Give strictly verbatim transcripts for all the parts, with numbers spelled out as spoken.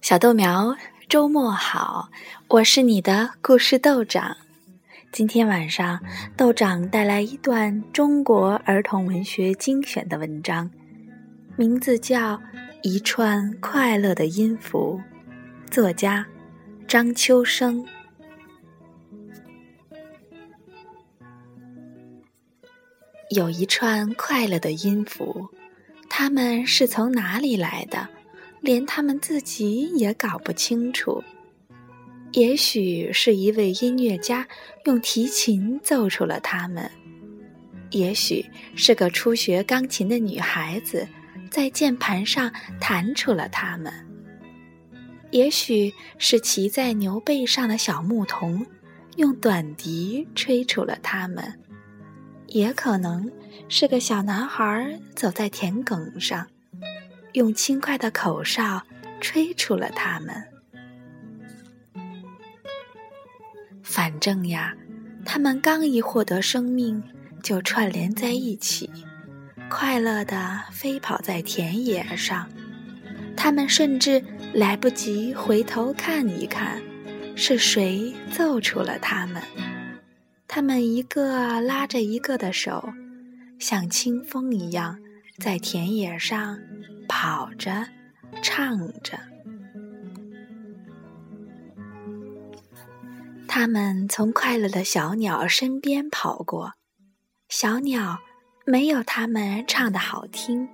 小豆苗，周末好，我是你的故事豆长。今天晚上，豆长带来一段中国儿童文学精选的文章，名字叫《一串快乐的音符》，作家张秋生。有一串快乐的音符，它们是从哪里来的？连他们自己也搞不清楚。也许是一位音乐家用提琴奏出了它们，也许是个初学钢琴的女孩子在键盘上弹出了它们，也许是骑在牛背上的小牧童用短笛吹出了它们，也可能是个小男孩走在田埂上用轻快的口哨吹出了它们。反正呀，它们刚一获得生命，就串联在一起，快乐地飞跑在田野上。它们甚至来不及回头看一看，是谁奏出了它们。它们一个拉着一个的手，像清风一样，在田野上跑着，唱着。他们从快乐的小鸟身边跑过，小鸟没有他们唱得好听。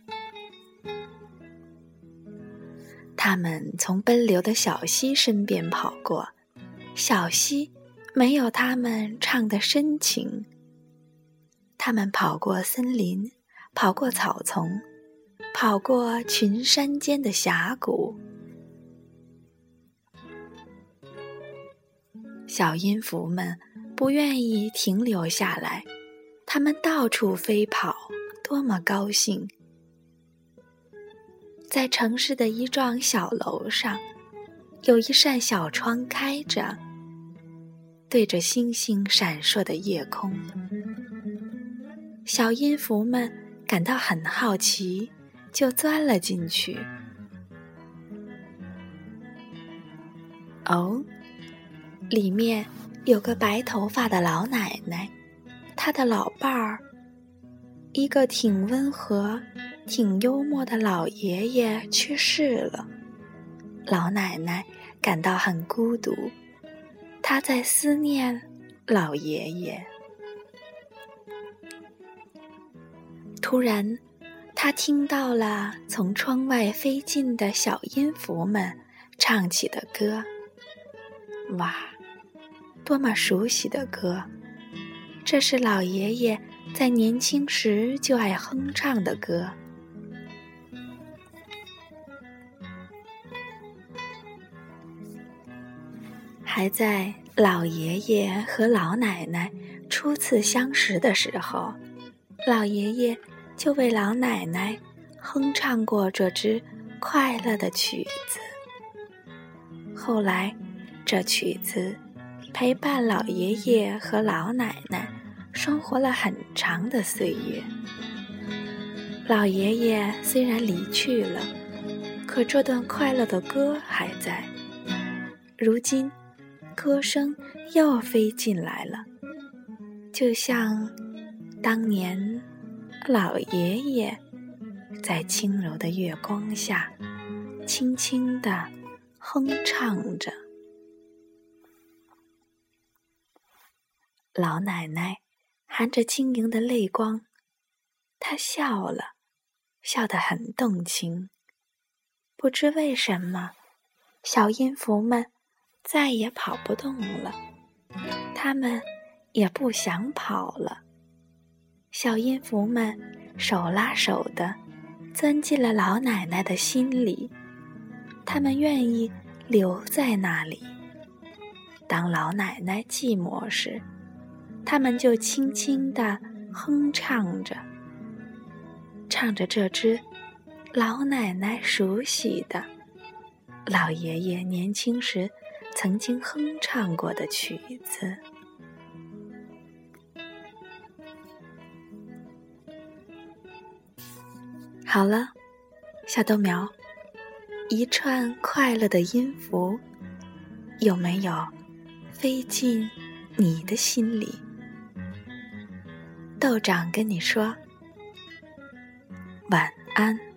他们从奔流的小溪身边跑过，小溪没有他们唱得深情。他们跑过森林，跑过草丛，跑过群山间的峡谷。小音符们不愿意停留下来，它们到处飞跑，多么高兴！在城市的一幢小楼上，有一扇小窗开着，对着星星闪烁的夜空。小音符们感到很好奇，就钻了进去。哦，里面有个白头发的老奶奶，她的老伴儿，一个挺温和、挺幽默的老爷爷去世了。老奶奶感到很孤独，她在思念老爷爷。突然，她听到了从窗外飞进的小音符们唱起的歌。哇，多么熟悉的歌！这是老爷爷在年轻时就爱哼唱的歌。还在老爷爷和老奶奶初次相识的时候，老爷爷就为老奶奶哼唱过这支快乐的曲子。后来，这曲子陪伴老爷爷和老奶奶生活了很长的岁月。老爷爷虽然离去了，可这段快乐的歌还在。如今，歌声又飞进来了，就像当年老爷爷在轻柔的月光下轻轻地哼唱着。老奶奶含着晶莹的泪光，她笑了，笑得很动情。不知为什么，小音符们再也跑不动了，他们也不想跑了。小音符们手拉手的钻进了老奶奶的心里，他们愿意留在那里。当老奶奶寂寞时，他们就轻轻地哼唱着，唱着这支老奶奶熟悉的、老爷爷年轻时曾经哼唱过的曲子。好了，小豆苗， 一串快乐的音符，有没有飞进你的心里？豆长跟你说晚安。